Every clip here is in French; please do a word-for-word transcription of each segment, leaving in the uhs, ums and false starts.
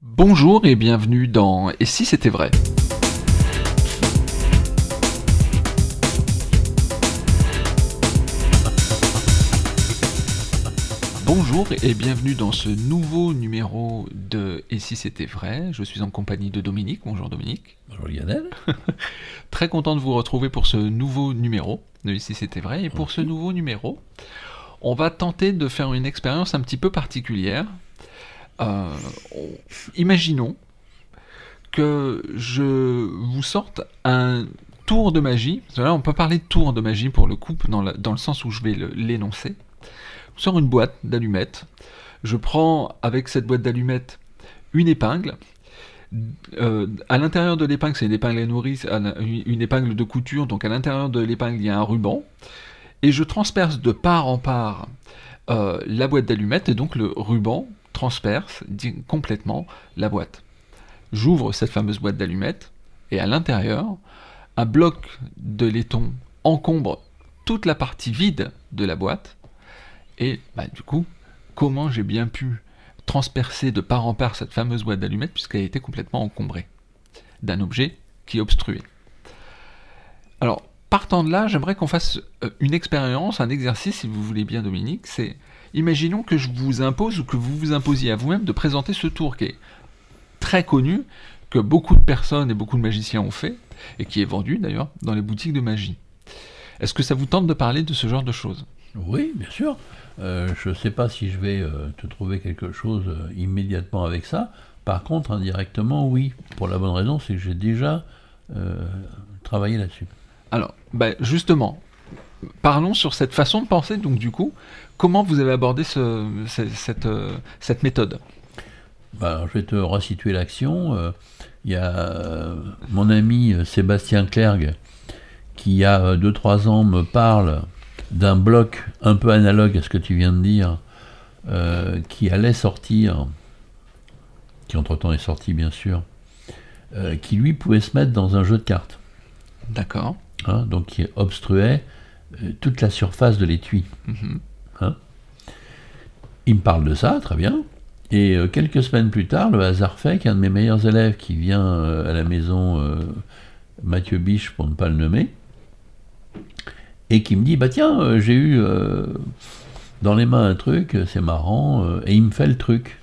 Bonjour et bienvenue dans Et si c'était vrai? Bonjour et bienvenue dans ce nouveau numéro de Et si c'était vrai? Je suis en compagnie de Dominique. Bonjour Dominique. Bonjour Lionel. Très content de vous retrouver pour ce nouveau numéro de Et si c'était vrai? Et pour Ok. ce nouveau numéro, on va tenter de faire une expérience un petit peu particulière. Euh, on- Imaginons que je vous sorte un tour de magie. Là, on peut parler de tour de magie pour le coup, dans, la- dans le sens où je vais le- l'énoncer. Je sors une boîte d'allumettes. Je prends avec cette boîte d'allumettes une épingle. Euh, à l'intérieur de l'épingle, c'est une épingle à nourrice, une épingle de couture. Donc à l'intérieur de l'épingle, il y a un ruban. Et je transperce de part en part euh, la boîte d'allumettes. Et donc le ruban transperce complètement la boîte. J'ouvre cette fameuse boîte d'allumettes, et à l'intérieur, un bloc de laiton encombre toute la partie vide de la boîte, et bah, du coup, comment j'ai bien pu transpercer de part en part cette fameuse boîte d'allumettes puisqu'elle était complètement encombrée d'un objet qui obstruait. Alors, partant de là, j'aimerais qu'on fasse une expérience, un exercice, si vous voulez bien Dominique, c'est, imaginons que je vous impose ou que vous vous imposiez à vous-même de présenter ce tour qui est très connu, que beaucoup de personnes et beaucoup de magiciens ont fait, et qui est vendu d'ailleurs dans les boutiques de magie. Est-ce que ça vous tente de parler de ce genre de choses? Oui, bien sûr. Euh, je ne sais pas si je vais euh, te trouver quelque chose euh, immédiatement avec ça. Par contre, indirectement, oui. Pour la bonne raison, c'est que j'ai déjà euh, travaillé là-dessus. Alors, bah justement, parlons sur cette façon de penser, donc du coup, comment vous avez abordé ce, ce- cette, euh, cette méthode? Bah, je vais te resituer l'action. Euh, Il y a euh, mon ami euh, Sébastien Clergue qui, il y a deux trois ans, me parle d'un bloc un peu analogue à ce que tu viens de dire, euh, qui allait sortir, qui entre-temps est sorti bien sûr, euh, qui lui pouvait se mettre dans un jeu de cartes, D'accord. hein, donc qui obstruait euh, toute la surface de l'étui. Mhm. Hein. Il me parle de ça, très bien. Et euh, quelques semaines plus tard, le hasard fait qu'un de mes meilleurs élèves qui vient euh, à la maison, euh, Mathieu Biche pour ne pas le nommer, et qui me dit, bah tiens, euh, j'ai eu euh, dans les mains un truc, c'est marrant, euh, et il me fait le truc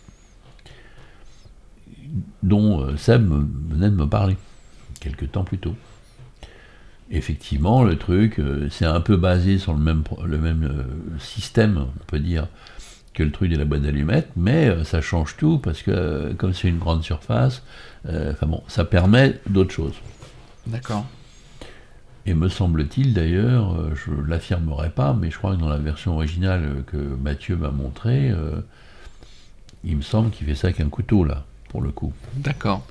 dont euh, Seb venait de me parler, quelques temps plus tôt. Effectivement, le truc, euh, c'est un peu basé sur le même, le même euh, système, on peut dire, que le truc de la boîte d'allumettes, mais euh, ça change tout, parce que euh, comme c'est une grande surface, euh, enfin bon, ça permet d'autres choses. D'accord. Et me semble-t-il d'ailleurs, euh, je ne l'affirmerai pas, mais je crois que dans la version originale que Mathieu m'a montrée, euh, il me semble qu'il fait ça avec un couteau, là, pour le coup. D'accord.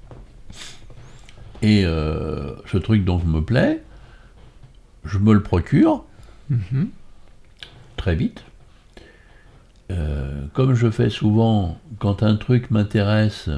Et euh, ce truc donc me plaît, je me le procure, Mhm. très vite. Euh, comme je fais souvent, quand un truc m'intéresse,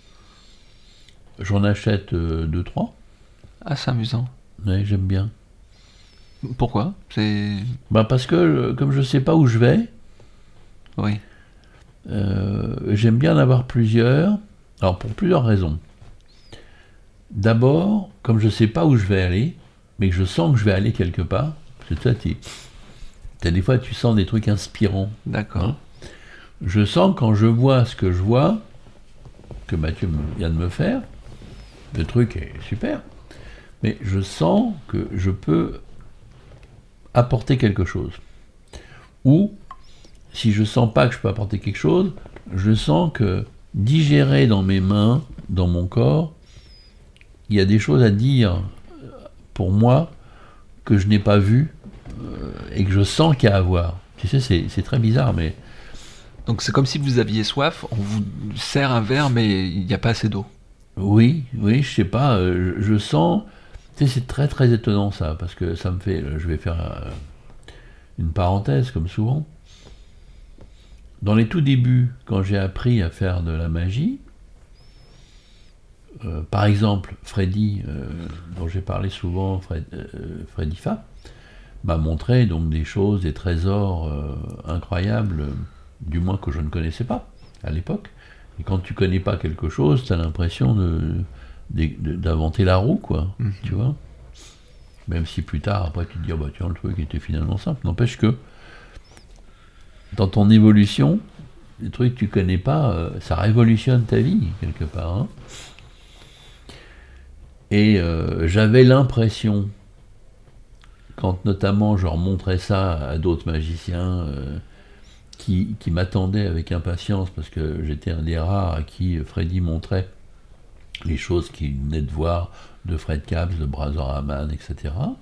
j'en achète euh, deux, trois. Ah, c'est amusant. Ouais, j'aime bien. Pourquoi? C'est... Bah parce que euh, comme je sais pas où je vais, Oui. euh, j'aime bien en avoir plusieurs. Alors pour plusieurs raisons. D'abord, comme je sais pas où je vais aller, mais que je sens que je vais aller quelque part, parce que tu as des fois tu sens des trucs inspirants. D'accord. Hein. Je sens quand je vois ce que je vois, que Mathieu vient de me faire, le truc est super, mais je sens que je peux apporter quelque chose. Ou, si je sens pas que je peux apporter quelque chose, je sens que digérer dans mes mains, dans mon corps, il y a des choses à dire pour moi que je n'ai pas vues euh, et que je sens qu'il y a à voir. Tu sais, c'est, c'est très bizarre, mais Donc c'est comme si vous aviez soif, on vous sert un verre mais il n'y a pas assez d'eau. oui, oui, je sais pas, euh, je, je sens. Tu sais, c'est très très étonnant ça, parce que ça me fait. Je vais faire euh, une parenthèse, comme souvent. Dans les tout débuts, quand j'ai appris à faire de la magie, euh, par exemple, Freddy, euh, dont j'ai parlé souvent, Fred, euh, Freddy Fa, m'a montré donc des choses, des trésors euh, incroyables, du moins que je ne connaissais pas à l'époque, Et quand tu connais pas quelque chose, tu as l'impression de, de, de, d'inventer la roue, quoi. Mmh. Tu vois ? Même si plus tard, après, tu te dis, oh, bah, tiens, le truc était finalement simple. N'empêche que, dans ton évolution, les trucs que tu connais pas, euh, ça révolutionne ta vie, quelque part. Hein. Et euh, j'avais l'impression, quand notamment je remontrais ça à d'autres magiciens euh, qui, qui m'attendaient avec impatience, parce que j'étais un des rares à qui Freddy montrait les choses qu'il venait de voir de Fred Capps, de Brother Haman, et cetera.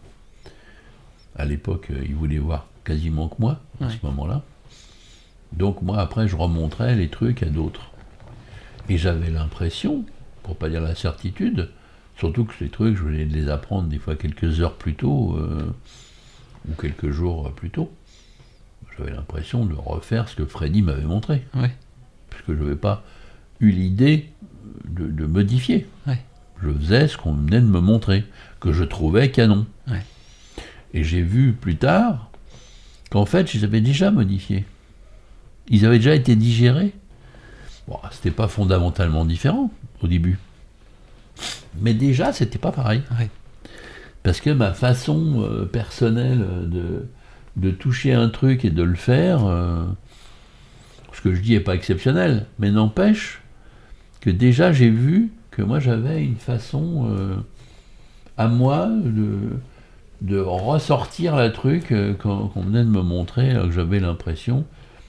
À l'époque, euh, il voulait voir quasiment que moi, à ouais. ce moment-là. Donc moi, après, je remontrais les trucs à d'autres. Et j'avais l'impression, pour pas dire la certitude, surtout que ces trucs, je venais de les apprendre des fois quelques heures plus tôt, euh, ou quelques jours plus tôt. J'avais l'impression de refaire ce que Freddy m'avait montré. Ouais. Puisque je n'avais pas eu l'idée de, de modifier. Ouais. Je faisais ce qu'on venait de me montrer, que je trouvais canon. Ouais. Et j'ai vu plus tard qu'en fait, je les avais déjà modifiés. Ils avaient déjà été digérés. Bon, c'était pas fondamentalement différent au début. Mais déjà, c'était pas pareil. Ouais. Parce que ma façon euh, personnelle de, de toucher un truc et de le faire, euh, ce que je dis n'est pas exceptionnel, mais n'empêche que déjà j'ai vu que moi j'avais une façon euh, à moi de, de ressortir le truc euh, qu'on, qu'on venait de me montrer, alors que j'avais l'impression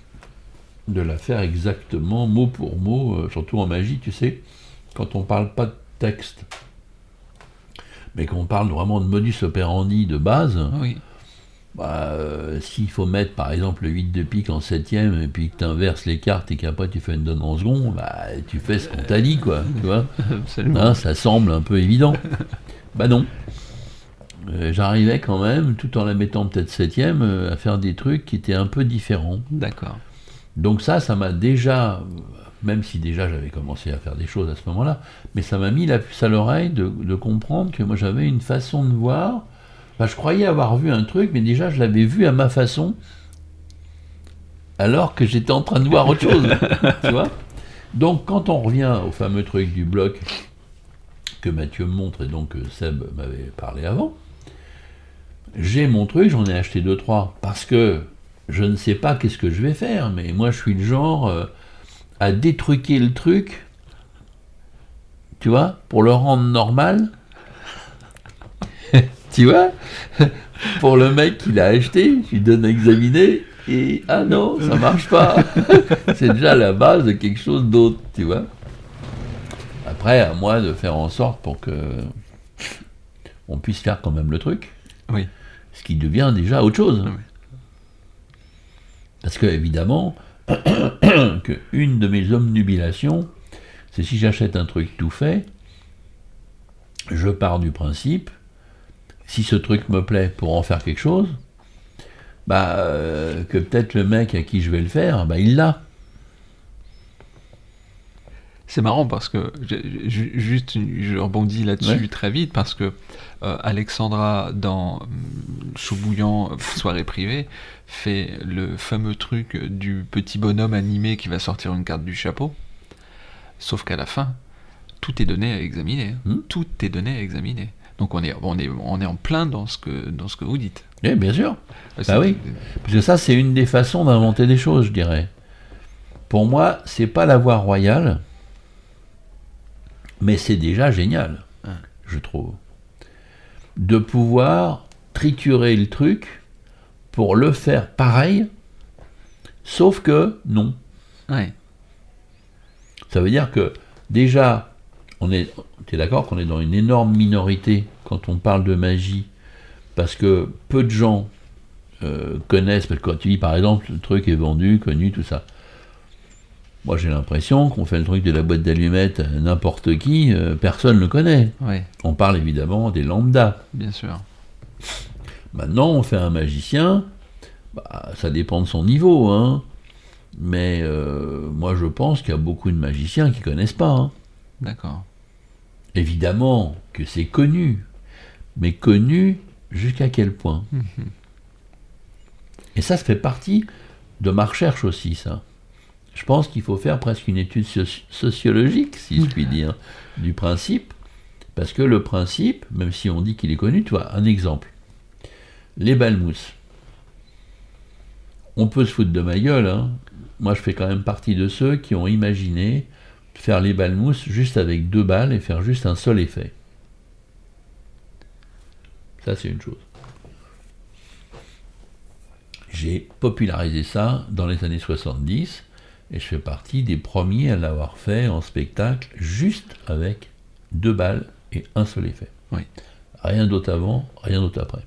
de la faire exactement mot pour mot, euh, surtout en magie, tu sais, quand on parle pas de texte, mais qu'on parle vraiment de modus operandi de base, oui. bah, euh, s'il faut mettre par exemple le huit de pique en septième et puis que tu inverses les cartes et qu'après tu fais une donne en second, bah, tu fais ce qu'on t'a dit, quoi, tu vois. Hein, ça semble un peu évident. Bah non. Euh, j'arrivais quand même, tout en la mettant peut-être septième, euh, à faire des trucs qui étaient un peu différents. D'accord. Donc ça, ça m'a déjà, même si déjà j'avais commencé à faire des choses à ce moment-là, mais ça m'a mis la puce à l'oreille de, de comprendre que moi j'avais une façon de voir. Enfin, je croyais avoir vu un truc, mais déjà je l'avais vu à ma façon, alors que j'étais en train de voir autre chose. Tu vois ? Donc quand on revient au fameux truc du bloc que Mathieu me montre et donc que Seb m'avait parlé avant, j'ai mon truc, j'en ai acheté deux trois, parce que je ne sais pas qu'est-ce que je vais faire, mais moi je suis le genre euh, à détruquer le truc, tu vois, pour le rendre normal. Tu vois, pour le mec qui l'a acheté, je lui donne à examiner, et ah non, ça marche pas. C'est déjà la base de quelque chose d'autre, tu vois. Après, à moi de faire en sorte pour que on puisse faire quand même le truc. Oui. Ce qui devient déjà autre chose. Oui. Parce que, évidemment, que une de mes obnubilations, c'est si j'achète un truc tout fait, je pars du principe, si ce truc me plaît pour en faire quelque chose, bah, euh, que peut-être le mec à qui je vais le faire, bah, il l'a. C'est marrant parce que, je, juste, je rebondis là-dessus ouais. très vite, parce que euh, Alexandra, dans Chaud Bouillant, soirée privée, fait le fameux truc du petit bonhomme animé qui va sortir une carte du chapeau, sauf qu'à la fin, tout est donné à examiner. Mmh. Tout est donné à examiner. Donc on est, on est, on est en plein dans ce que, dans ce que vous dites. Oui, bien sûr. C'est, bah oui. Parce que ça, c'est une des façons d'inventer des choses, je dirais. Pour moi, c'est pas la voie royale, mais c'est déjà génial, hein, je trouve. De pouvoir triturer le truc pour le faire pareil, sauf que non. Ouais. Ça veut dire que déjà, on est, tu es d'accord qu'on est dans une énorme minorité quand on parle de magie, parce que peu de gens euh, connaissent, parce que quand tu dis par exemple le truc est vendu, connu, tout ça. Moi j'ai l'impression qu'on fait le truc de la boîte d'allumettes à n'importe qui, euh, personne ne le connaît. Ouais. On parle évidemment des lambda. Bien sûr. Maintenant on fait un magicien, bah, ça dépend de son niveau, hein. Mais euh, moi je pense qu'il y a beaucoup de magiciens qui ne connaissent pas. Hein. D'accord. Évidemment que c'est connu, mais connu jusqu'à quel point. Mm-hmm. Et ça, ça fait partie de ma recherche aussi, ça. je pense qu'il faut faire presque une étude soci- sociologique, si je puis dire, du principe, parce que le principe, même si on dit qu'il est connu, tu vois, un exemple, les balles-mousses. On peut se foutre de ma gueule, hein. Moi je fais quand même partie de ceux qui ont imaginé faire les balles-mousses juste avec deux balles et faire juste un seul effet. Ça c'est une chose. J'ai popularisé ça dans les années soixante-dix et je fais partie des premiers à l'avoir fait en spectacle juste avec deux balles et un seul effet. Oui. Rien d'autre avant, rien d'autre après.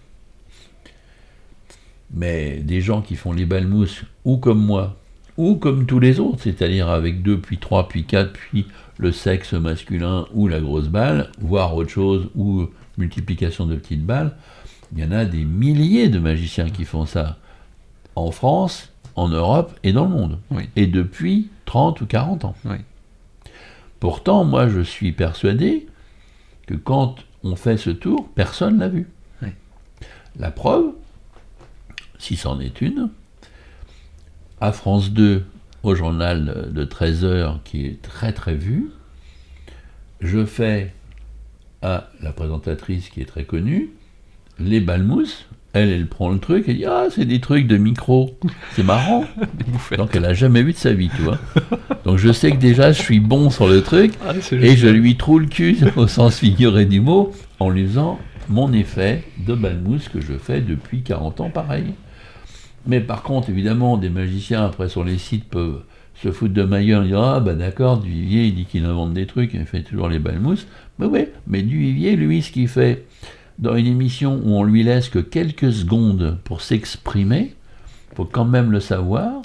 Mais des gens qui font les balles-mousses, ou comme moi, ou comme tous les autres, c'est-à-dire avec deux, puis trois, puis quatre, puis le sexe masculin ou la grosse balle, voire autre chose, ou multiplication de petites balles, il y en a des milliers de magiciens qui font ça. En France, en Europe et dans le monde. Oui. Et depuis trente ou quarante ans. Oui. Pourtant, moi, je suis persuadé que quand on fait ce tour, personne ne l'a vu. Oui. La preuve, si c'en est une, à France deux, au journal de treize heures, qui est très très vu, je fais à la présentatrice qui est très connue, les balles-mousses. Elle, elle prend le truc et dit « Ah, c'est des trucs de micro, c'est marrant !» Donc elle n'a jamais vu de sa vie, tu vois. Donc je sais que déjà, je suis bon sur le truc, ah, et je lui trouve le cul, au sens figuré du mot, en lui faisant mon effet de balmousse que je fais depuis quarante ans, pareil. Mais par contre, évidemment, des magiciens, après, sur les sites, peuvent se foutre de ma gueule, dire « Ah, bah d'accord, Duvivier, il dit qu'il invente des trucs, il fait toujours les balmousses. » Mais oui, mais Duvivier, lui, ce qu'il fait... dans une émission où on lui laisse que quelques secondes pour s'exprimer, il faut quand même le savoir.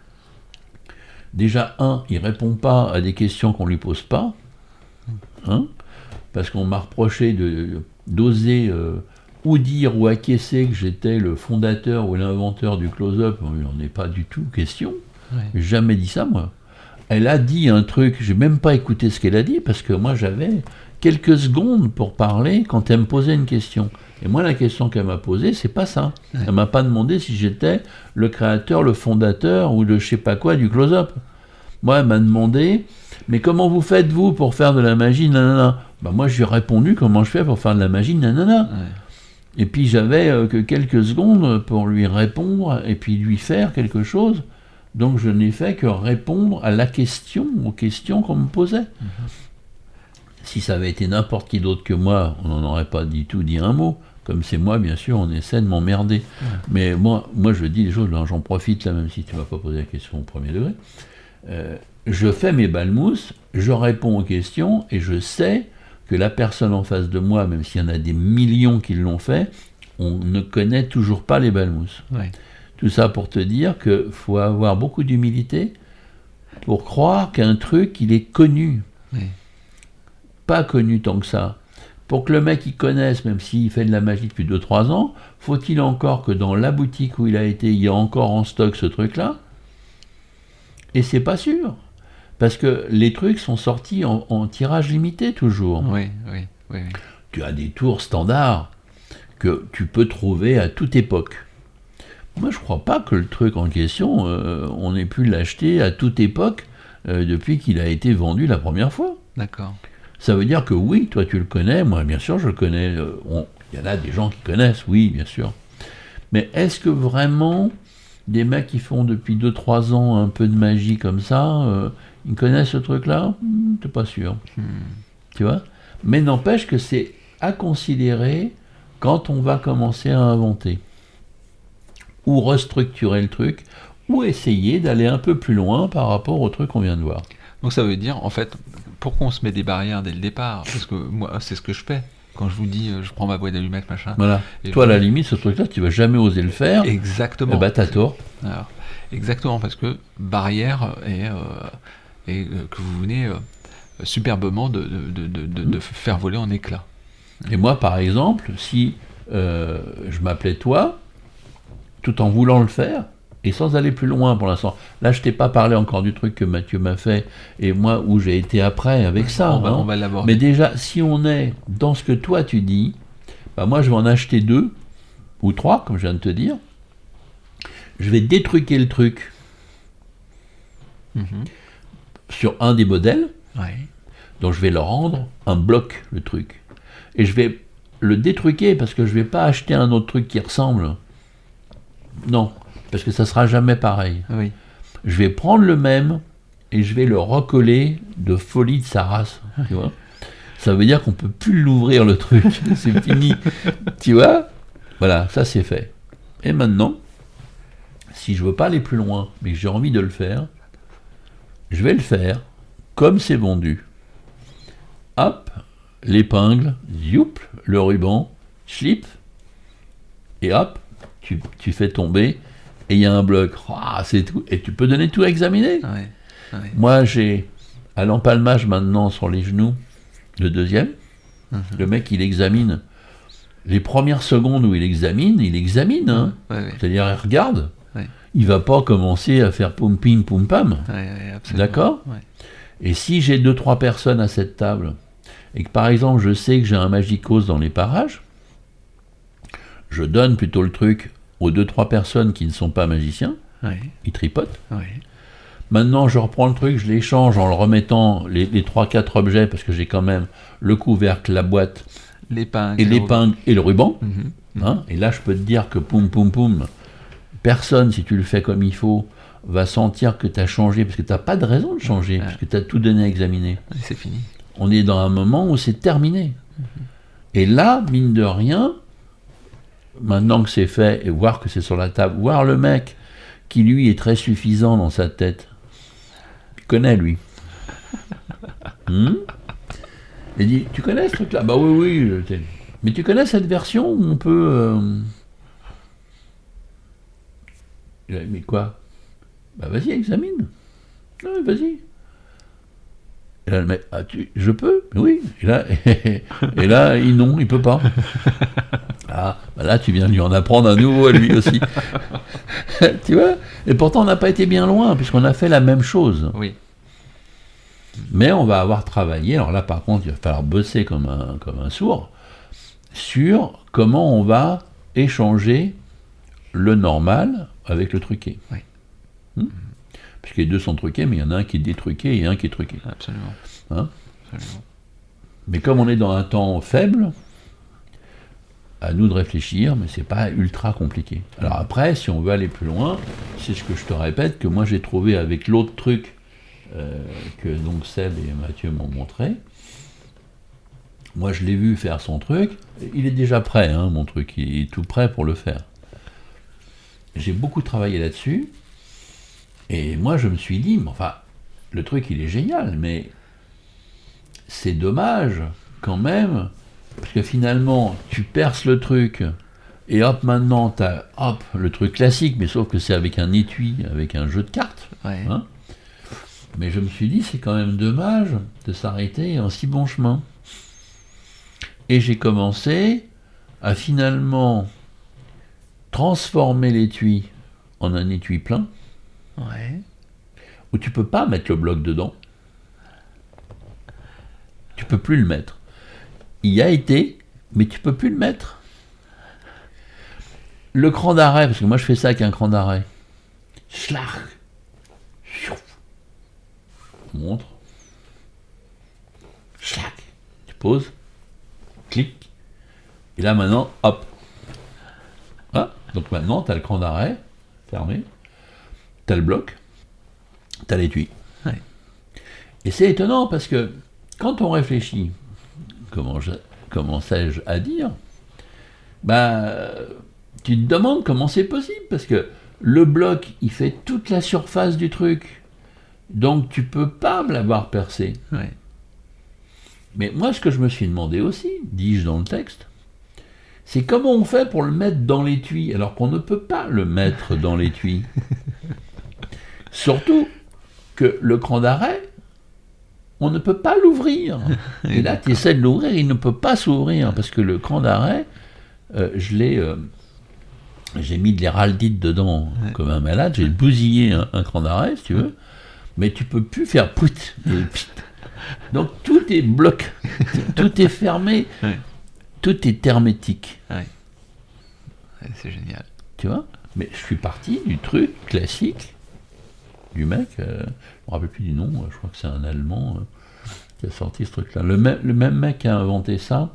Déjà, un, il ne répond pas à des questions qu'on ne lui pose pas, hein, parce qu'on m'a reproché de, d'oser euh, ou dire ou acquiescer que j'étais le fondateur ou l'inventeur du close-up. Il n'en est pas du tout question. Ouais. J'ai jamais dit ça, moi. Elle a dit un truc, je n'ai même pas écouté ce qu'elle a dit, parce que moi, j'avais... quelques secondes pour parler quand elle me posait une question. Et moi, la question qu'elle m'a posée, c'est pas ça. Ouais. Elle m'a pas demandé si j'étais le créateur, le fondateur ou le je sais pas quoi du close-up. Moi, elle m'a demandé, mais comment vous faites vous pour faire de la magie, nanana. Ben, moi, je lui ai répondu comment je fais pour faire de la magie, nanana. Ouais. Et puis j'avais euh, que quelques secondes pour lui répondre et puis lui faire quelque chose. Donc je n'ai fait que répondre à la question, aux questions qu'on me posait. Mm-hmm. Si ça avait été n'importe qui d'autre que moi, on n'en aurait pas du tout dit un mot. Comme c'est moi, bien sûr, on essaie de m'emmerder. Ouais. Mais moi, moi, je dis les choses, j'en profite là, même si tu ne m'as pas posé la question au premier degré. Euh, je fais mes balmousses, je réponds aux questions, et je sais que la personne en face de moi, même s'il y en a des millions qui l'ont fait, on ne connaît toujours pas les balmousses. Ouais. Tout ça pour te dire qu'il faut avoir beaucoup d'humilité pour croire qu'un truc, il est connu. Ouais. Pas connu tant que ça. Pour que le mec il connaisse, même s'il fait de la magie depuis deux trois ans, faut-il encore que dans la boutique où il a été, il y a encore en stock ce truc-là? Et c'est pas sûr. Parce que les trucs sont sortis en, en tirage limité toujours. Oui, oui, oui, oui. Tu as des tours standards que tu peux trouver à toute époque. Moi, je crois pas que le truc en question, euh, on ait pu l'acheter à toute époque euh, depuis qu'il a été vendu la première fois. D'accord. Ça veut dire que oui, toi tu le connais, moi bien sûr je le connais, il y en a des gens qui connaissent, oui bien sûr. Mais est-ce que vraiment des mecs qui font depuis deux trois ans un peu de magie comme ça, euh, ils connaissent ce truc-là? hmm, T'es pas sûr. Hmm. Tu vois? Mais n'empêche que c'est à considérer quand on va commencer à inventer. Ou restructurer le truc, ou essayer d'aller un peu plus loin par rapport au truc qu'on vient de voir. Donc ça veut dire, en fait, pourquoi on se met des barrières dès le départ? Parce que moi, c'est ce que je fais. Quand je vous dis, je prends ma boîte d'allumettes, machin. Voilà. Et toi, à la limite, ce truc-là, tu vas jamais oser le faire. Exactement. Eh ben, t'as tort. Alors, exactement, parce que barrière est, euh, et euh, que vous venez euh, superbement de, de, de, de, de faire voler en éclats. Et moi, par exemple, si euh, je m'appelais toi, tout en voulant le faire, et sans aller plus loin pour l'instant. Là, je t'ai pas parlé encore du truc que Mathieu m'a fait, et moi, où j'ai été après avec ça. On va, hein. on va l'aborder. Mais déjà, si on est dans ce que toi tu dis, bah moi, je vais en acheter deux, ou trois, comme je viens de te dire. Je vais détruquer le truc. Mhm. sur un des modèles, Ouais. donc je vais le rendre un bloc, le truc. Et je vais le détruquer parce que je vais pas acheter un autre truc qui ressemble. Non, parce que ça sera jamais pareil. Oui. Je vais prendre le même et je vais le recoller de folie de sa race. Tu vois, ça veut dire qu'on peut plus l'ouvrir le truc. C'est fini. Tu vois, voilà, ça c'est fait. Et maintenant, si je veux pas aller plus loin, mais que j'ai envie de le faire, je vais le faire comme c'est vendu. Hop, l'épingle, youp, le ruban, slip, et hop, tu, tu fais tomber, et il y a un bloc. Ah, c'est tout. Et tu peux donner tout à examiner. Ouais. Ouais. Moi, j'ai à l'empalmage maintenant sur les genoux, le deuxième, Mhm. le mec, il examine. Les premières secondes où il examine, il examine. Hein. Ouais, ouais. C'est-à-dire, il regarde. Ouais. Il va pas commencer à faire poum pim poum pam. Ouais, ouais, absolument. D'accord ? Ouais. Et si j'ai deux, trois personnes à cette table, et que par exemple je sais que j'ai un magicos dans les parages, je donne plutôt le truc aux deux, trois personnes qui ne sont pas magiciens, Ouais. ils tripotent. Ouais. Maintenant je reprends le truc, je l'échange en le remettant les, les trois, quatre objets, parce que j'ai quand même le couvercle, la boîte, L'épingle. et l'épingle et le ruban. Mhm. Hein, et là je peux te dire que poum poum poum, personne, si tu le fais comme il faut, va sentir que tu as changé, parce que tu n'as pas de raison de changer, Ouais. parce que tu as tout donné à examiner. Ouais, c'est fini. On est dans un moment où c'est terminé. Et là, mine de rien, maintenant que c'est fait, et voir que c'est sur la table, voir le mec qui, lui, est très suffisant dans sa tête, tu connais, lui. Hmm Il dit, tu connais ce truc-là ? Bah oui, oui. je sais. Mais tu connais cette version où on peut... euh... Il a dit, mais quoi ? Bah vas-y, examine. Ah, vas-y. Et là, le mec, ah, tu, je peux ? Oui. Et là, et là il, non, il peut pas. Ah, bah là, tu viens lui en apprendre un nouveau à lui aussi. Tu vois ? Et pourtant, on n'a pas été bien loin, puisqu'on a fait la même chose. Oui. Mais on va avoir travaillé, alors là, par contre, il va falloir bosser comme un, comme un sourd, sur comment on va échanger le normal avec le truqué. Oui. Hmm ? Puisque les deux sont truqués, mais il y en a un qui est détruqué et un qui est truqué. Absolument. Hein ? Absolument. Mais comme on est dans un temps faible, à nous de réfléchir, mais c'est pas ultra compliqué. Alors après, si on veut aller plus loin, c'est ce que je te répète, que moi j'ai trouvé avec l'autre truc euh, que donc Seb et Mathieu m'ont montré. Moi je l'ai vu faire son truc, il est déjà prêt, hein, mon truc, il est tout prêt pour le faire. J'ai beaucoup travaillé là-dessus, et moi je me suis dit, mais enfin, le truc il est génial, mais c'est dommage quand même, parce que finalement tu perces le truc, et hop maintenant t'as hop le truc classique, mais sauf que c'est avec un étui, avec un jeu de cartes. Ouais. Hein. Mais je me suis dit, c'est quand même dommage de s'arrêter en si bon chemin. Et j'ai commencé à finalement transformer l'étui en un étui plein, Ouais. où tu peux pas mettre le bloc dedans. Tu peux plus le mettre. Il y a été, mais tu peux plus le mettre. Le cran d'arrêt, parce que moi je fais ça avec un cran d'arrêt. Schlag. Montre. Schlag. Tu poses. Clic. Et là maintenant, hop. Ah, donc maintenant, tu as le cran d'arrêt fermé. Tu as le bloc. Tu as l'étui. Ouais. Et c'est étonnant parce que quand on réfléchit, comment, je, comment sais-je à dire, bah, tu te demandes comment c'est possible, parce que le bloc, il fait toute la surface du truc, donc tu peux pas me l'avoir percé. Ouais. Mais moi, ce que je me suis demandé aussi, dis-je dans le texte, c'est comment on fait pour le mettre dans l'étui, alors qu'on ne peut pas le mettre dans l'étui. Surtout que le cran d'arrêt, on ne peut pas l'ouvrir. Et là, tu essaies de l'ouvrir, il ne peut pas s'ouvrir, parce que le cran d'arrêt, euh, je l'ai... Euh, j'ai mis de l'héraldite dedans, ouais, comme un malade, j'ai bousillé un, un cran d'arrêt, si tu veux, mais tu peux plus faire pout. Donc tout est bloqué, tout est fermé, ouais, tout est hermétique. Ouais. Ouais, c'est génial. Tu vois ? Mais je suis parti du truc classique, du mec, euh, je ne me rappelle plus du nom, je crois que c'est un Allemand euh, qui a sorti ce truc-là. Le, me- le même mec qui a inventé ça,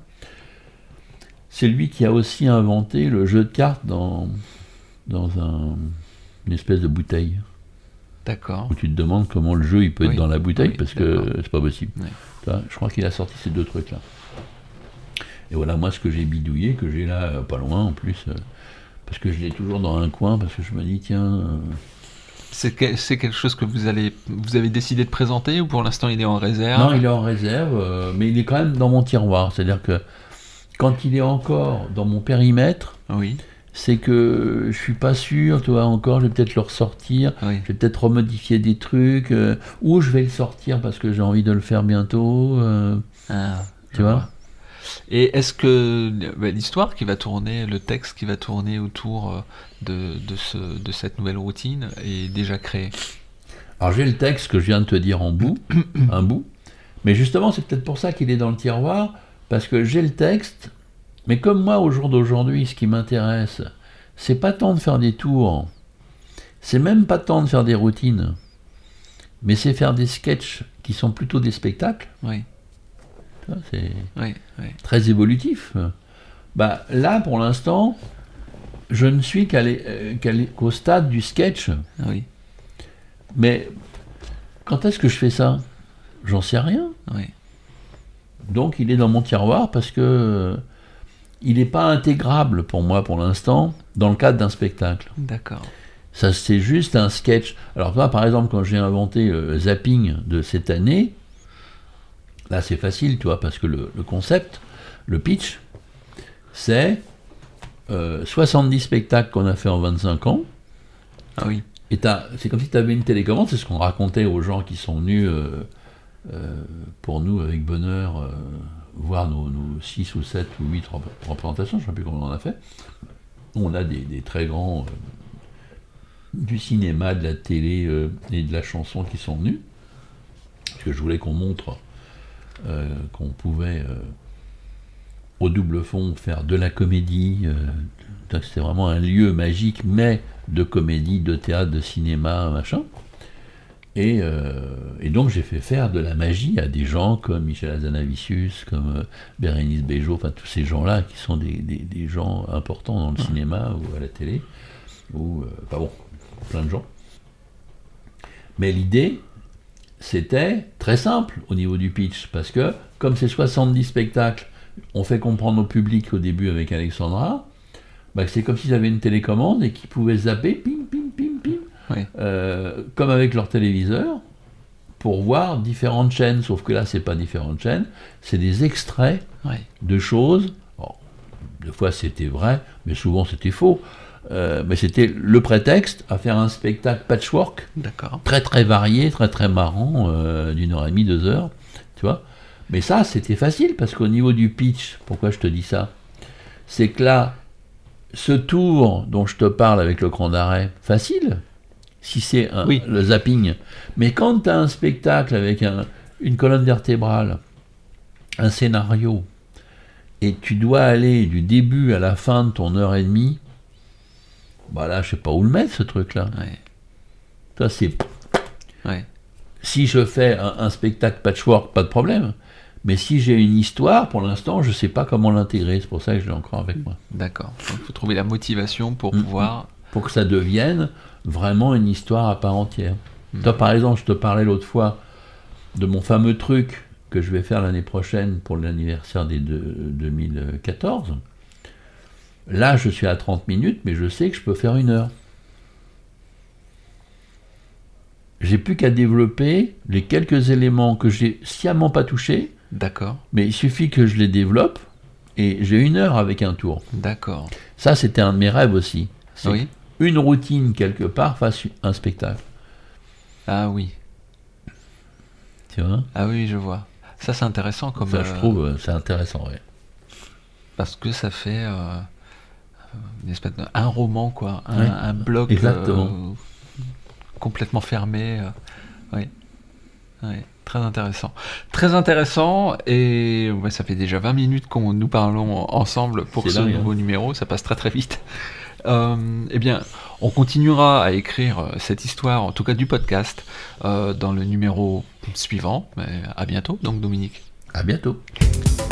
c'est lui qui a aussi inventé le jeu de cartes dans, dans un, une espèce de bouteille. D'accord. Où tu te demandes comment le jeu il peut Oui, être dans la bouteille, oui, parce d'accord. que c'est pas possible. Oui. Tu vois, je crois qu'il a sorti ces deux trucs-là. Et voilà, moi, ce que j'ai bidouillé, que j'ai là, euh, pas loin en plus, euh, parce que je l'ai toujours dans un coin, parce que je me dis, tiens. euh, C'est que- c'est quelque chose que vous allez, vous avez décidé de présenter ou pour l'instant il est en réserve? Non, il est en réserve, euh, mais il est quand même dans mon tiroir. C'est-à-dire que quand il est encore dans mon périmètre, Oui, c'est que je suis pas sûr, tu vois, encore, je vais peut-être le ressortir, oui. je vais peut-être remodifier des trucs, euh, ou je vais le sortir parce que j'ai envie de le faire bientôt, euh, Ah, tu je vois. Et est-ce que bah, l'histoire qui va tourner, le texte qui va tourner autour euh, de, de, ce, de cette nouvelle routine est déjà créé? Alors j'ai le texte que je viens de te dire en bout, un bout, mais justement c'est peut-être pour ça qu'il est dans le tiroir, parce que j'ai le texte, mais comme moi au jour d'aujourd'hui, ce qui m'intéresse, c'est pas tant de faire des tours, c'est même pas tant de faire des routines, mais c'est faire des sketchs qui sont plutôt des spectacles. Oui, Tu vois, c'est oui, oui. très évolutif. Bah, là, pour l'instant, je ne suis qu'à l'é- euh, qu'à l'é- qu'au stade du sketch. Oui, Mais quand est-ce que je fais ça? J'en sais rien. oui. Donc il est dans mon tiroir parce que euh, il n'est pas intégrable pour moi pour l'instant dans le cadre d'un spectacle. D'accord. Ça, c'est juste un sketch. Alors toi, par exemple, quand j'ai inventé euh, Zapping de cette année, là c'est facile, tu vois, parce que le, le concept, le pitch, c'est euh, soixante-dix spectacles qu'on a fait en vingt-cinq ans. Ah oui, Et t'as- c'est comme si tu avais une télécommande, c'est ce qu'on racontait aux gens qui sont venus euh, euh, pour nous avec bonheur euh, voir nos, nos six ou sept ou huit rep- représentations, je ne sais plus combien on en a fait. On a des, des très grands euh, du cinéma, de la télé euh, et de la chanson qui sont venus, parce que je voulais qu'on montre euh, qu'on pouvait euh, au double fond faire de la comédie, euh, c'était vraiment un lieu magique, mais de comédie, de théâtre, de cinéma, machin. Et, euh, et donc j'ai fait faire de la magie à des gens comme Michel Hazanavicius, comme euh, Bérénice Bejo, enfin tous ces gens-là qui sont des, des, des gens importants dans le cinéma ou à la télé, ou, euh, enfin bon, plein de gens. Mais l'idée, c'était très simple au niveau du pitch, parce que comme c'est soixante-dix spectacles, on fait comprendre au public au début avec Alexandra, bah, c'est comme s'ils avaient une télécommande et qu'ils pouvaient zapper, pim, pim, pim, pim, oui. euh, comme avec leur téléviseur, pour voir différentes chaînes, sauf que là, c'est pas différentes chaînes, c'est des extraits Oui. de choses. Bon, des fois, c'était vrai, mais souvent, c'était faux. Euh, mais c'était le prétexte à faire un spectacle patchwork, D'accord. très très varié, très très marrant, euh, d'une heure et demie, deux heures, tu vois. Mais ça, c'était facile, parce qu'au niveau du pitch, pourquoi je te dis ça? C'est que là, ce tour dont je te parle avec le cran d'arrêt, facile, si c'est un- Oui. le zapping. Mais quand tu as un spectacle avec un- une colonne vertébrale, un scénario, et tu dois aller du début à la fin de ton heure et demie, bah là, je sais pas où le mettre, ce truc-là. Oui. Ça, c'est... Oui. Si je fais un, un spectacle patchwork, pas de problème. Mais si j'ai une histoire, pour l'instant, je ne sais pas comment l'intégrer. C'est pour ça que je l'ai encore avec moi. D'accord. Donc il faut trouver la motivation pour Mm. pouvoir. Pour que ça devienne vraiment une histoire à part entière. Mm. Toi, par exemple, je te parlais l'autre fois de mon fameux truc que je vais faire l'année prochaine pour l'anniversaire des deux- deux mille quatorze. Là, je suis à trente minutes, mais je sais que je peux faire une heure. J'ai plus qu'à développer les quelques éléments que j'ai sciemment pas touchés, D'accord. mais il suffit que je les développe, et j'ai une heure avec un tour. D'accord. Ça, c'était un de mes rêves aussi. C'est Oui. une routine, quelque part, fasse un spectacle. Ah oui. Tu vois? Ah oui, je vois. Ça, c'est intéressant comme. Ça, je euh, trouve, euh, c'est intéressant, ouais. Parce que ça fait euh, une espèce de- un roman, quoi. Un, Ouais. un bloc Exactement. euh, complètement fermé. euh, oui. Oui. Très intéressant. Très intéressant, et ouais, ça fait déjà vingt minutes qu'on nous parlons ensemble pour C'est ce dingue, nouveau hein. numéro, ça passe très très vite. Euh, eh bien, on continuera à écrire cette histoire, en tout cas du podcast, euh, dans le numéro suivant. Mais à bientôt, donc Dominique. À bientôt.